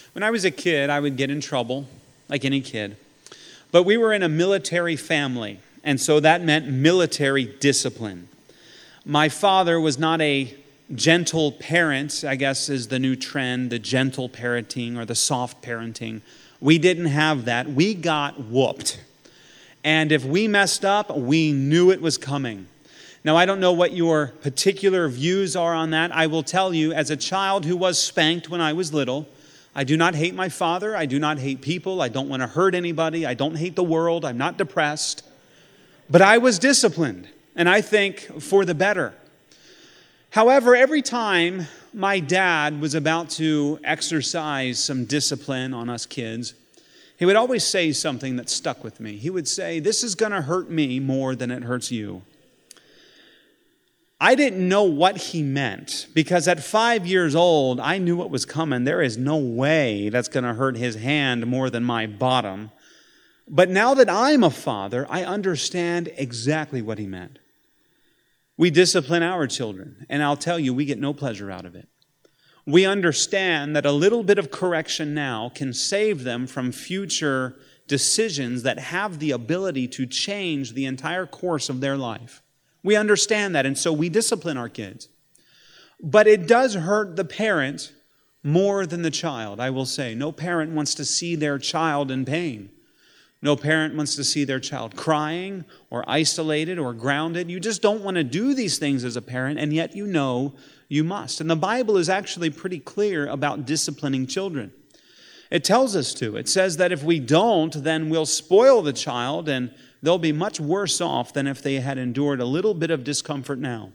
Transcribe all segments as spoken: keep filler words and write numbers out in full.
When I was a kid, I would get in trouble, like any kid. But we were in a military family, and so that meant military discipline. My father was not a gentle parent, I guess is the new trend, the gentle parenting or the soft parenting. We didn't have that. We got whooped. And if we messed up, we knew it was coming. Now, I don't know what your particular views are on that. I will tell you, as a child who was spanked when I was little, I do not hate my father. I do not hate people. I don't want to hurt anybody. I don't hate the world. I'm not depressed. But I was disciplined, and I think for the better. However, every time my dad was about to exercise some discipline on us kids, he would always say something that stuck with me. He would say, "This is going to hurt me more than it hurts you." I didn't know what he meant, because at five years old, I knew what was coming. There is no way that's going to hurt his hand more than my bottom. But now that I'm a father, I understand exactly what he meant. We discipline our children, and I'll tell you, we get no pleasure out of it. We understand that a little bit of correction now can save them from future decisions that have the ability to change the entire course of their life. We understand that, and so we discipline our kids. But it does hurt the parent more than the child, I will say. No parent wants to see their child in pain. No parent wants to see their child crying or isolated or grounded. You just don't want to do these things as a parent, and yet you know you must. And the Bible is actually pretty clear about disciplining children. It tells us to. It says that if we don't, then we'll spoil the child, and they'll be much worse off than if they had endured a little bit of discomfort now.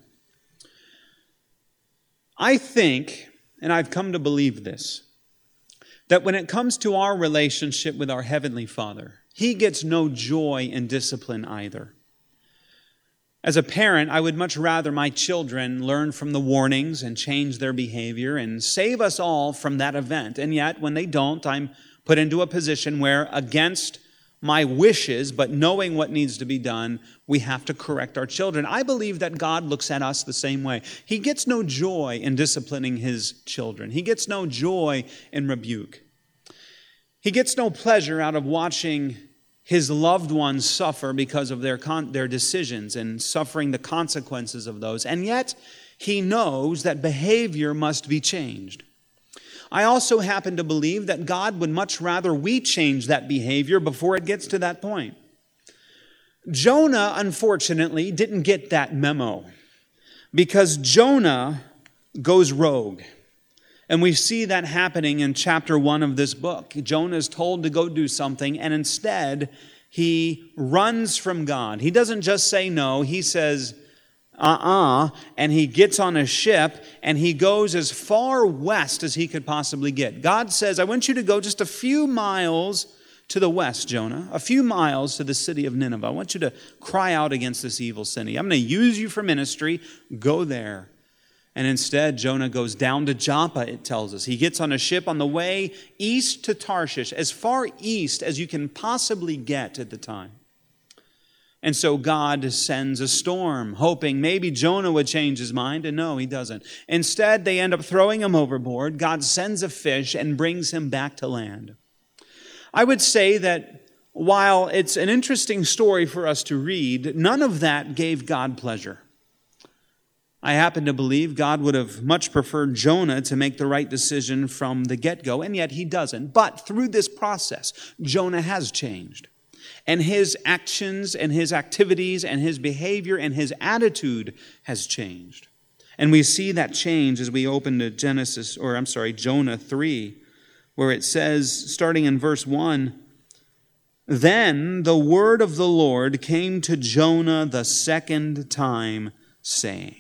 I think, and I've come to believe this, that when it comes to our relationship with our Heavenly Father, He gets no joy in discipline either. As a parent, I would much rather my children learn from the warnings and change their behavior and save us all from that event. And yet, when they don't, I'm put into a position where, against my wishes, but knowing what needs to be done, we have to correct our children. I believe that God looks at us the same way. He gets no joy in disciplining His children. He gets no joy in rebuke. He gets no pleasure out of watching His loved ones suffer because of their con- their decisions and suffering the consequences of those. And yet, He knows that behavior must be changed. I also happen to believe that God would much rather we change that behavior before it gets to that point. Jonah, unfortunately, didn't get that memo, because Jonah goes rogue. And we see that happening in chapter one of this book. Jonah is told to go do something, and instead he runs from God. He doesn't just say no, he says, uh-uh, and he gets on a ship, and he goes as far west as he could possibly get. God says, I want you to go just a few miles to the west, Jonah, a few miles to the city of Nineveh. I want you to cry out against this evil city. I'm going to use you for ministry. Go there. And instead, Jonah goes down to Joppa, it tells us. He gets on a ship on the way east to Tarshish, as far east as you can possibly get at the time. And so God sends a storm, hoping maybe Jonah would change his mind, and no, he doesn't. Instead, they end up throwing him overboard. God sends a fish and brings him back to land. I would say that while it's an interesting story for us to read, none of that gave God pleasure. I happen to believe God would have much preferred Jonah to make the right decision from the get-go, and yet he doesn't. But through this process, Jonah has changed. And his actions and his activities and his behavior and his attitude has changed. And we see that change as we open to Genesis, or I'm sorry, Jonah three, where it says, starting in verse one, Then the word of the Lord came to Jonah the second time, saying,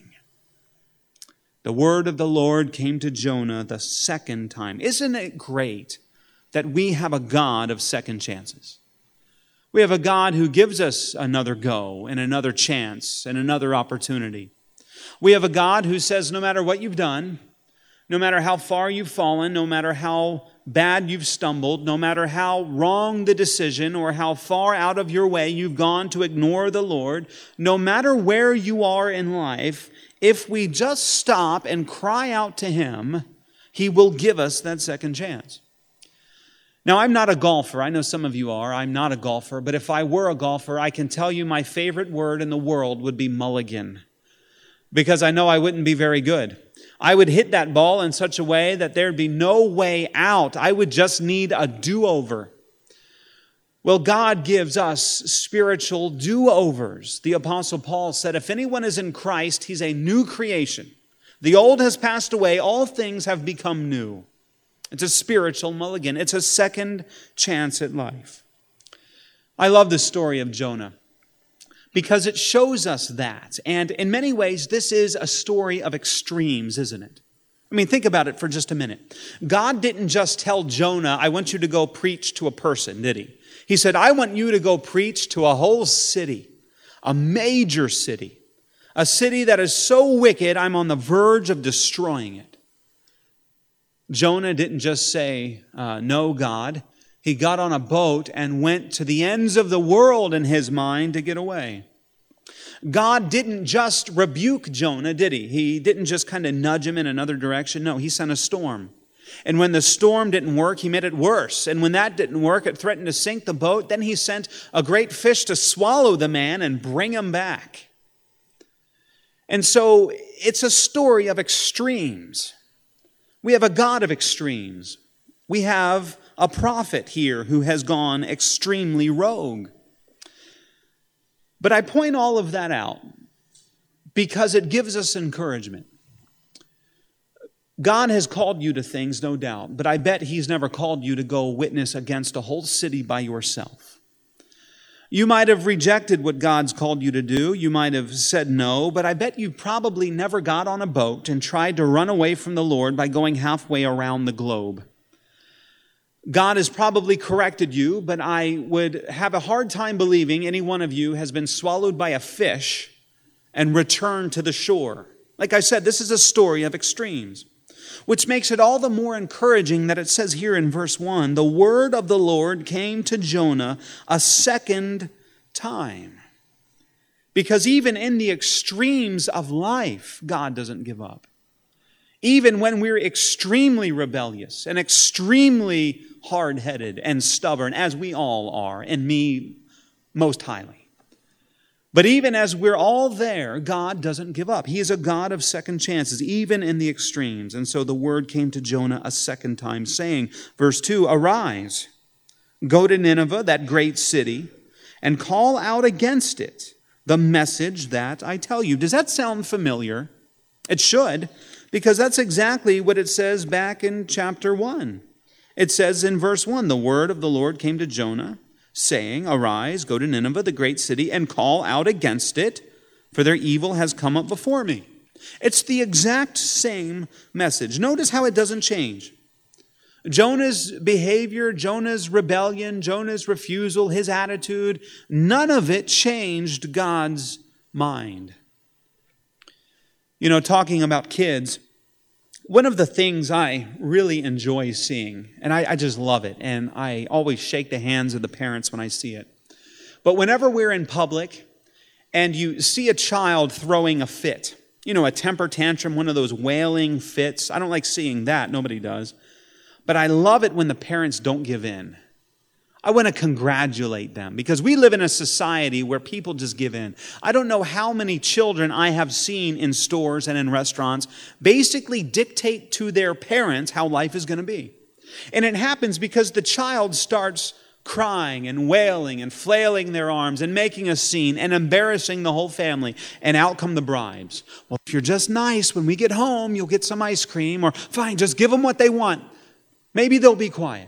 The word of the Lord came to Jonah the second time. Isn't it great that we have a God of second chances? We have a God who gives us another go and another chance and another opportunity. We have a God who says no matter what you've done, no matter how far you've fallen, no matter how bad you've stumbled, no matter how wrong the decision or how far out of your way you've gone to ignore the Lord, no matter where you are in life, if we just stop and cry out to Him, He will give us that second chance. Now, I'm not a golfer. I know some of you are. I'm not a golfer. But if I were a golfer, I can tell you my favorite word in the world would be mulligan, because I know I wouldn't be very good. I would hit that ball in such a way that there'd be no way out. I would just need a do-over. Well, God gives us spiritual do-overs. The Apostle Paul said, if anyone is in Christ, he's a new creation. The old has passed away. All things have become new. It's a spiritual mulligan. It's a second chance at life. I love the story of Jonah because it shows us that. And in many ways, this is a story of extremes, isn't it? I mean, think about it for just a minute. God didn't just tell Jonah, I want you to go preach to a person, did he? He said, I want you to go preach to a whole city, a major city, a city that is so wicked, I'm on the verge of destroying it. Jonah didn't just say, uh, no, God. He got on a boat and went to the ends of the world in his mind to get away. God didn't just rebuke Jonah, did he? He didn't just kind of nudge him in another direction. No, he sent a storm. And when the storm didn't work, he made it worse. And when that didn't work, it threatened to sink the boat. Then he sent a great fish to swallow the man and bring him back. And so it's a story of extremes. We have a God of extremes. We have a prophet here who has gone extremely rogue. But I point all of that out because it gives us encouragement. God has called you to things, no doubt, but I bet He's never called you to go witness against a whole city by yourself. You might have rejected what God's called you to do. You might have said no, but I bet you probably never got on a boat and tried to run away from the Lord by going halfway around the globe. God has probably corrected you, but I would have a hard time believing any one of you has been swallowed by a fish and returned to the shore. Like I said, this is a story of extremes, which makes it all the more encouraging that it says here in verse one, the word of the Lord came to Jonah a second time. Because even in the extremes of life, God doesn't give up. Even when we're extremely rebellious and extremely hard-headed and stubborn, as we all are, and me most highly. But even as we're all there, God doesn't give up. He is a God of second chances, even in the extremes. And so the word came to Jonah a second time, saying, verse two, arise, go to Nineveh, that great city, and call out against it the message that I tell you. Does that sound familiar? It should, because that's exactly what it says back in chapter one. It says in verse one, the word of the Lord came to Jonah, saying, arise, go to Nineveh, the great city, and call out against it, for their evil has come up before me. It's the exact same message. Notice how it doesn't change. Jonah's behavior, Jonah's rebellion, Jonah's refusal, his attitude, none of it changed God's mind. You know, talking about kids, one of the things I really enjoy seeing, and I, I just love it, and I always shake the hands of the parents when I see it. But whenever we're in public and you see a child throwing a fit, you know, a temper tantrum, one of those wailing fits, I don't like seeing that, nobody does. But I love it when the parents don't give in. I want to congratulate them because we live in a society where people just give in. I don't know how many children I have seen in stores and in restaurants basically dictate to their parents how life is going to be. And it happens because the child starts crying and wailing and flailing their arms and making a scene and embarrassing the whole family. And out come the bribes. Well, if you're just nice, when we get home, you'll get some ice cream, or fine, just give them what they want. Maybe they'll be quiet.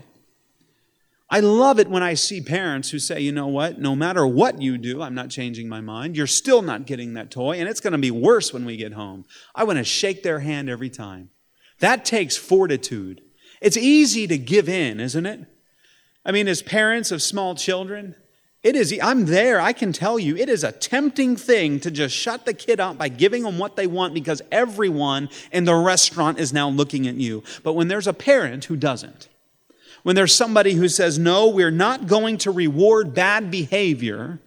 I love it when I see parents who say, you know what, no matter what you do, I'm not changing my mind. You're still not getting that toy, and it's going to be worse when we get home. I want to shake their hand every time. That takes fortitude. It's easy to give in, isn't it? I mean, as parents of small children, it is, I'm there, I can tell you, it is a tempting thing to just shut the kid up by giving them what they want because everyone in the restaurant is now looking at you. But when there's a parent who doesn't, when there's somebody who says, no, we're not going to reward bad behavior,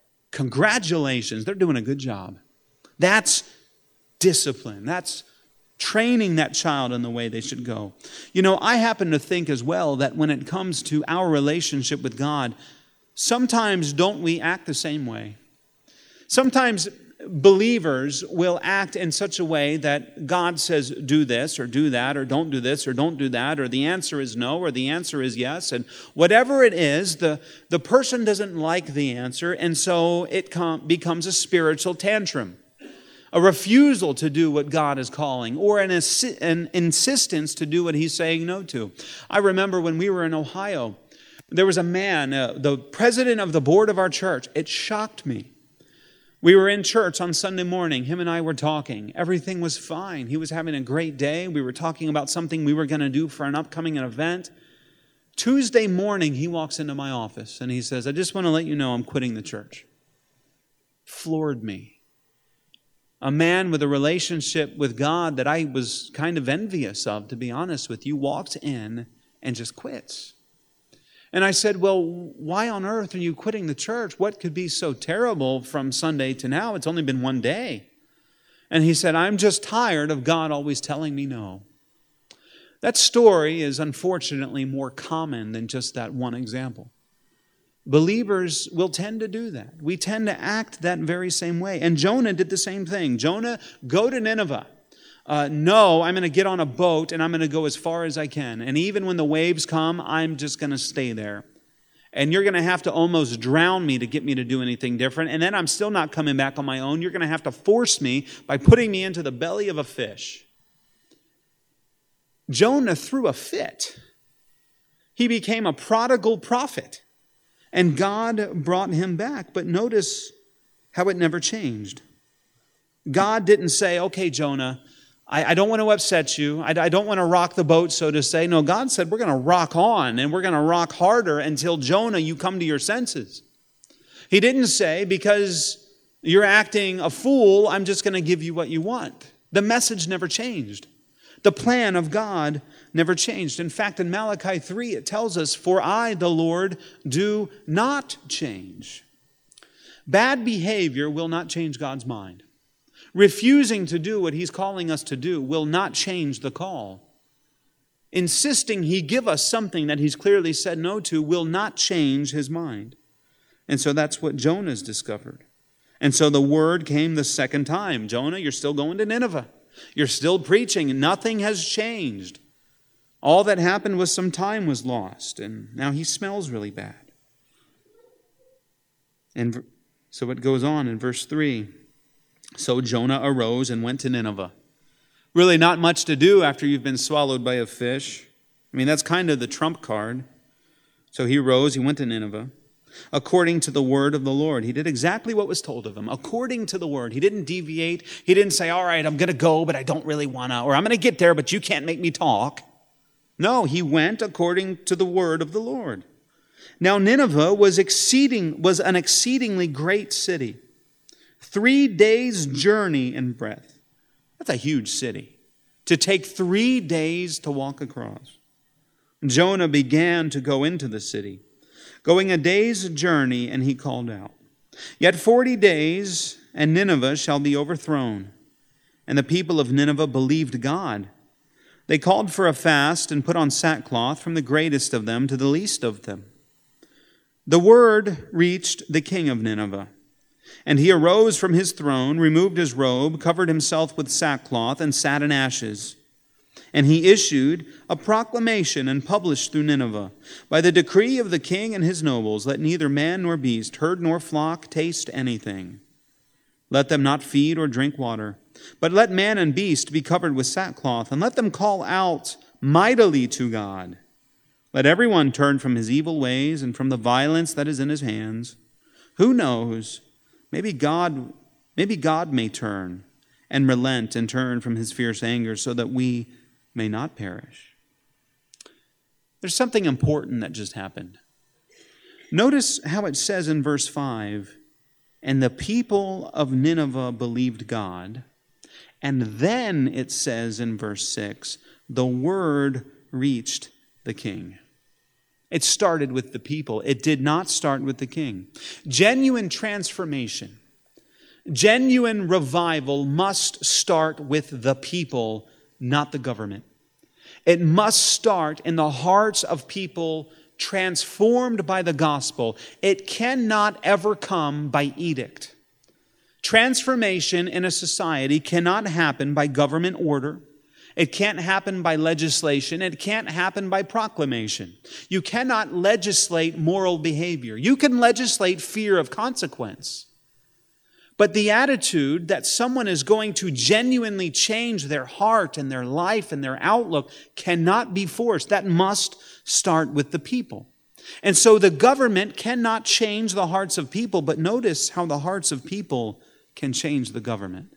congratulations, they're doing a good job. That's discipline. That's training that child in the way they should go. You know, I happen to think as well that when it comes to our relationship with God, sometimes don't we act the same way? Sometimes believers will act in such a way that God says, do this or do that, or don't do this or don't do that, or the answer is no or the answer is yes. And whatever it is, the, the person doesn't like the answer, and so it com- becomes a spiritual tantrum, a refusal to do what God is calling, or an, assi- an insistence to do what He's saying no to. I remember when we were in Ohio, there was a man, uh, the president of the board of our church. It shocked me. We were in church on Sunday morning. Him and I were talking. Everything was fine. He was having a great day. We were talking about something we were going to do for an upcoming event. Tuesday morning, he walks into my office and he says, I just want to let you know I'm quitting the church. Floored me. A man with a relationship with God that I was kind of envious of, to be honest with you, walks in and just quits. And I said, well, why on earth are you quitting the church? What could be so terrible from Sunday to now? It's only been one day. And he said, I'm just tired of God always telling me no. That story is unfortunately more common than just that one example. Believers will tend to do that. We tend to act that very same way. And Jonah did the same thing. Jonah, go to Nineveh. Uh, no, I'm going to get on a boat and I'm going to go as far as I can. And even when the waves come, I'm just going to stay there. And you're going to have to almost drown me to get me to do anything different. And then I'm still not coming back on my own. You're going to have to force me by putting me into the belly of a fish. Jonah threw a fit. He became a prodigal prophet. And God brought him back. But notice how it never changed. God didn't say, okay, Jonah, I, I don't want to upset you. I, I don't want to rock the boat, so to say. No, God said, we're going to rock on, and we're going to rock harder until, Jonah, you come to your senses. He didn't say, because you're acting a fool, I'm just going to give you what you want. The message never changed. The plan of God never changed. In fact, in Malachi three, it tells us, for I, the Lord, do not change. Bad behavior will not change God's mind. Refusing to do what He's calling us to do will not change the call. Insisting He give us something that He's clearly said no to will not change His mind. And so that's what Jonah's discovered. And so the word came the second time. Jonah, you're still going to Nineveh. You're still preaching. Nothing has changed. All that happened was some time was lost. And now he smells really bad. And so it goes on in verse three. So Jonah arose and went to Nineveh. Really not much to do after you've been swallowed by a fish. I mean, that's kind of the trump card. So he rose, he went to Nineveh, according to the word of the Lord. He did exactly what was told of him, according to the word. He didn't deviate. He didn't say, all right, I'm going to go, but I don't really want to, or I'm going to get there, but you can't make me talk. No, he went according to the word of the Lord. Now Nineveh was exceeding was an exceedingly great city. Three days' journey in breadth. That's a huge city. To take three days to walk across. Jonah began to go into the city, going a day's journey, and he called out, Yet forty days, and Nineveh shall be overthrown. And the people of Nineveh believed God. They called for a fast and put on sackcloth, from the greatest of them to the least of them. The word reached the king of Nineveh. And he arose from his throne, removed his robe, covered himself with sackcloth, and sat in ashes. And he issued a proclamation and published through Nineveh, by the decree of the king and his nobles, let neither man nor beast, herd nor flock, taste anything. Let them not feed or drink water, but let man and beast be covered with sackcloth, and let them call out mightily to God. Let everyone turn from his evil ways and from the violence that is in his hands. Who knows? Maybe God, maybe God may turn and relent and turn from his fierce anger so that we may not perish. There's something important that just happened. Notice how it says in verse five, and the people of Nineveh believed God. And then it says in verse six, the word reached the king. It started with the people. It did not start with the king. Genuine transformation, genuine revival must start with the people, not the government. It must start in the hearts of people transformed by the gospel. It cannot ever come by edict. Transformation in a society cannot happen by government order. It can't happen by legislation. It can't happen by proclamation. You cannot legislate moral behavior. You can legislate fear of consequence. But the attitude that someone is going to genuinely change their heart and their life and their outlook cannot be forced. That must start with the people. And so the government cannot change the hearts of people, but notice how the hearts of people can change the government.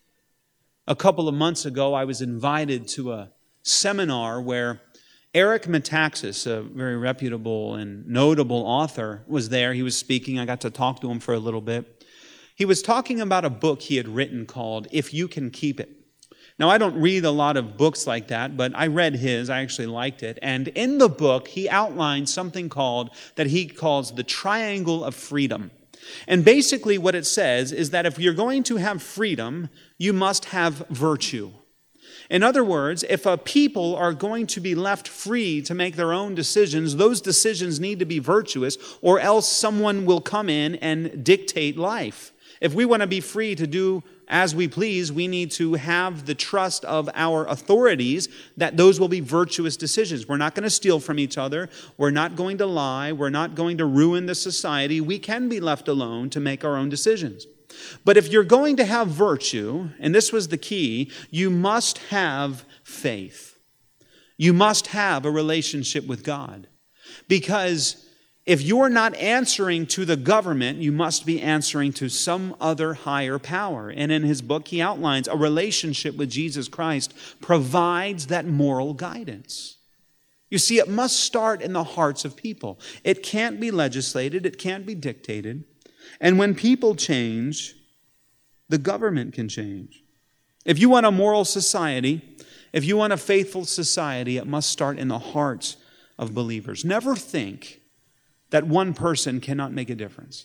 A couple of months ago, I was invited to a seminar where Eric Metaxas, a very reputable and notable author, was there. He was speaking. I got to talk to him for a little bit. He was talking about a book he had written called If You Can Keep It. Now, I don't read a lot of books like that, but I read his. I actually liked it. And in the book, he outlined something called, that he calls the triangle of freedom. And basically what it says is that if you're going to have freedom, you must have virtue. In other words, if a people are going to be left free to make their own decisions, those decisions need to be virtuous, or else someone will come in and dictate life. If we want to be free to do as we please, we need to have the trust of our authorities that those will be virtuous decisions. We're not going to steal from each other. We're not going to lie. We're not going to ruin the society. We can be left alone to make our own decisions. But if you're going to have virtue, and this was the key, you must have faith. You must have a relationship with God. Because if you're not answering to the government, you must be answering to some other higher power. And in his book, he outlines a relationship with Jesus Christ provides that moral guidance. You see, it must start in the hearts of people. It can't be legislated. It can't be dictated. And when people change, the government can change. If you want a moral society, if you want a faithful society, it must start in the hearts of believers. Never think that one person cannot make a difference.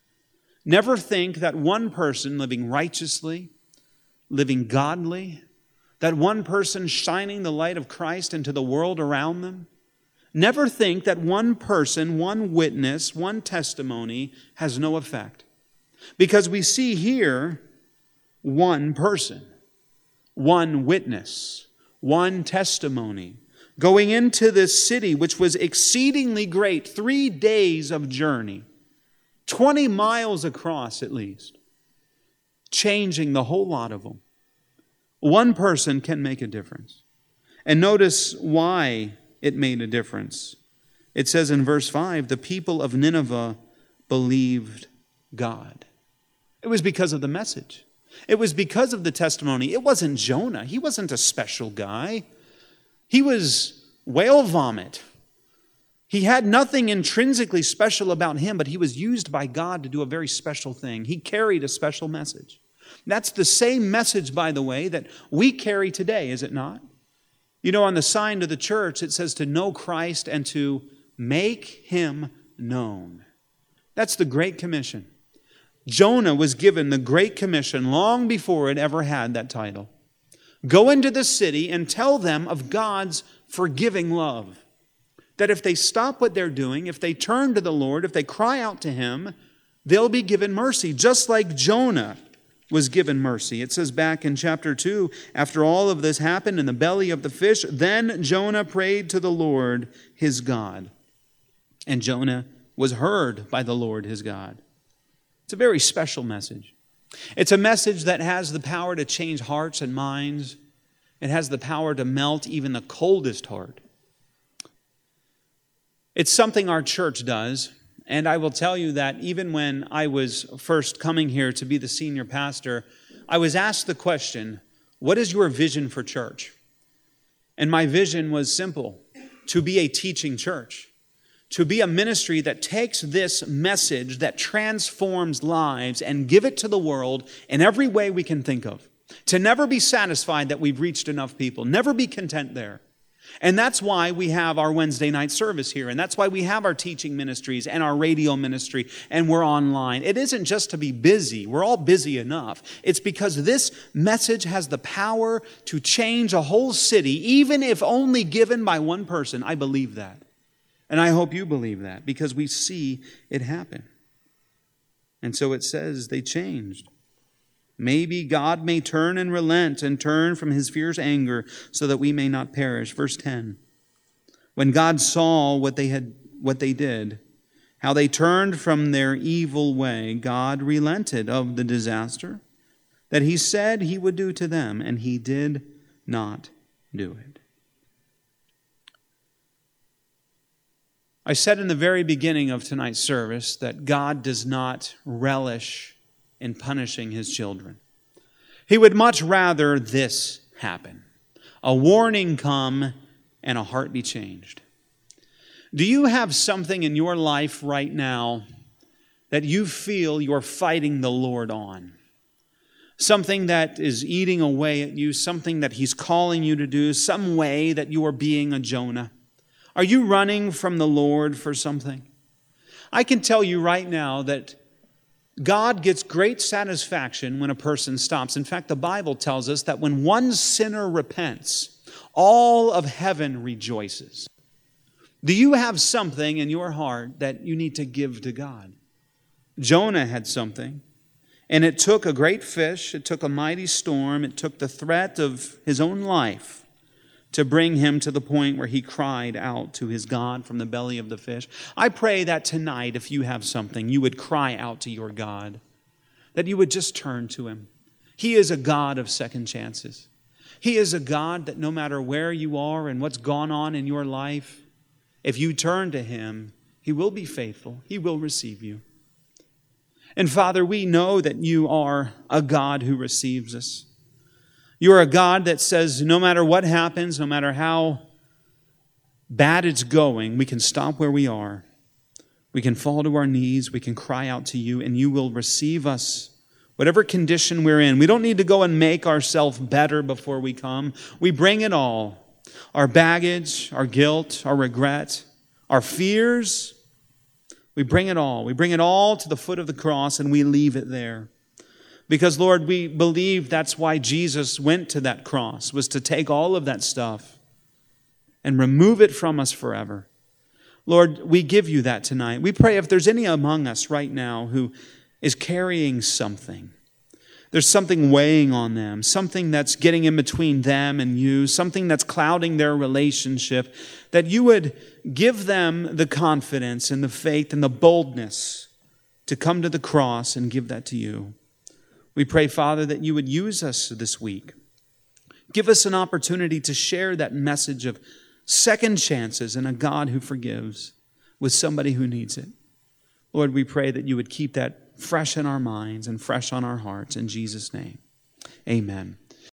Never think that one person living righteously, living godly, that one person shining the light of Christ into the world around them, never think that one person, one witness, one testimony has no effect. Because we see here one person, one witness, one testimony, going into this city, which was exceedingly great, three days of journey, twenty miles across at least, changing the whole lot of them. One person can make a difference. And notice why it made a difference. It says in verse five, the people of Nineveh believed God. It was because of the message. It was because of the testimony. It wasn't Jonah. He wasn't a special guy. He was whale vomit. He had nothing intrinsically special about him, but he was used by God to do a very special thing. He carried a special message. That's the same message, by the way, that we carry today, is it not? You know, on the sign to the church, it says to know Christ and to make him known. That's the Great Commission. Jonah was given the Great Commission long before it ever had that title. Go into the city and tell them of God's forgiving love. That if they stop what they're doing, if they turn to the Lord, if they cry out to him, they'll be given mercy, just like Jonah was given mercy. It says back in chapter two, after all of this happened in the belly of the fish, then Jonah prayed to the Lord his God. And Jonah was heard by the Lord his God. It's a very special message. It's a message that has the power to change hearts and minds. It has the power to melt even the coldest heart. It's something our church does. And I will tell you that even when I was first coming here to be the senior pastor, I was asked the question, what is your vision for church? And my vision was simple, to be a teaching church. To be a ministry that takes this message that transforms lives and give it to the world in every way we can think of. To never be satisfied that we've reached enough people. Never be content there. And that's why we have our Wednesday night service here. And that's why we have our teaching ministries and our radio ministry, and we're online. It isn't just to be busy. We're all busy enough. It's because this message has the power to change a whole city, even if only given by one person. I believe that. And I hope you believe that, because we see it happen. And so it says they changed. Maybe God may turn and relent and turn from his fierce anger so that we may not perish. Verse ten. When God saw what they had, what they did, how they turned from their evil way, God relented of the disaster that he said he would do to them, and he did not do it. I said in the very beginning of tonight's service that God does not relish in punishing his children. He would much rather this happen. A warning come and a heart be changed. Do you have something in your life right now that you feel you're fighting the Lord on? Something that is eating away at you, something that he's calling you to do, some way that you are being a Jonah. Are you running from the Lord for something? I can tell you right now that God gets great satisfaction when a person stops. In fact, the Bible tells us that when one sinner repents, all of heaven rejoices. Do you have something in your heart that you need to give to God? Jonah had something, and it took a great fish, it took a mighty storm, it took the threat of his own life to bring him to the point where he cried out to his God from the belly of the fish. I pray that tonight, if you have something, you would cry out to your God, that you would just turn to him. He is a God of second chances. He is a God that no matter where you are and what's gone on in your life, if you turn to him, he will be faithful. He will receive you. And Father, we know that you are a God who receives us. You are a God that says no matter what happens, no matter how bad it's going, we can stop where we are. We can fall to our knees. We can cry out to you, and you will receive us, whatever condition we're in. We don't need to go and make ourselves better before we come. We bring it all. Our baggage, our guilt, our regret, our fears. We bring it all. We bring it all to the foot of the cross, and we leave it there. Because, Lord, we believe that's why Jesus went to that cross, was to take all of that stuff and remove it from us forever. Lord, we give you that tonight. We pray if there's any among us right now who is carrying something, there's something weighing on them, something that's getting in between them and you, something that's clouding their relationship, that you would give them the confidence and the faith and the boldness to come to the cross and give that to you. We pray, Father, that you would use us this week. Give us an opportunity to share that message of second chances and a God who forgives with somebody who needs it. Lord, we pray that you would keep that fresh in our minds and fresh on our hearts. In Jesus' name, amen.